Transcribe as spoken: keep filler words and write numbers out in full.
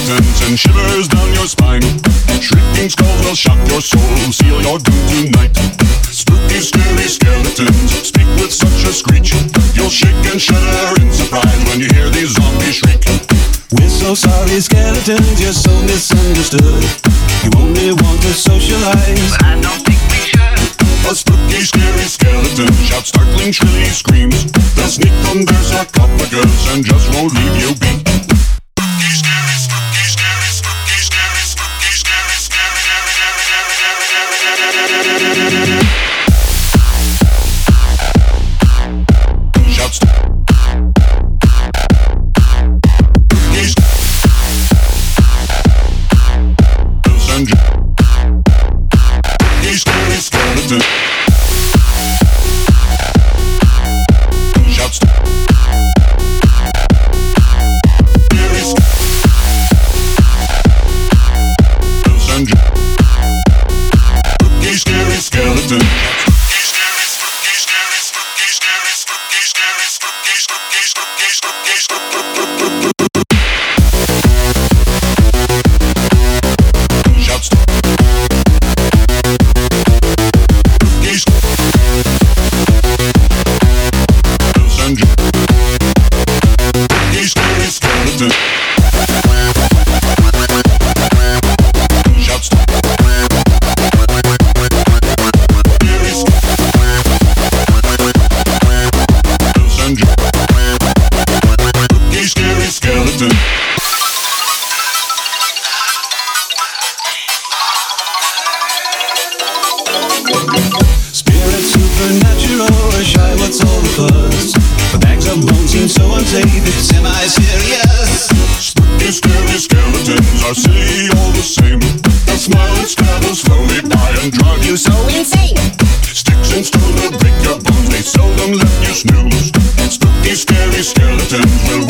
skeletons and shivers down your spine. Shrieking skulls will shock your soul, seal your doom tonight. Spooky, scary skeletons speak with such a screech. You'll shake and shudder in surprise when you hear these zombies shriek. We're so sorry, skeletons, you're so misunderstood. You only want to socialize, but I don't think we should. A spooky, scary skeleton shouts startling, shrilly screams. They'll sneak under sarcophagus and just won't leave you be. Spooky, scary, spooky, scary, spooky, scary, spooky, scary, scary, shouts. Spooky, scary skeleton. Shouts. Spooky, scary skeleton. Shouts. spirit supernatural, or shy, what's all the fuss? The bags of bones seem so unsafe, it's semi-serious. Spooky, scary skeletons are silly all the same. They'll smile and scrabble slowly by and drive you so Insane. Sticks and stones will break your bones, they seldom let you snooze. Spooky, scary skeletons will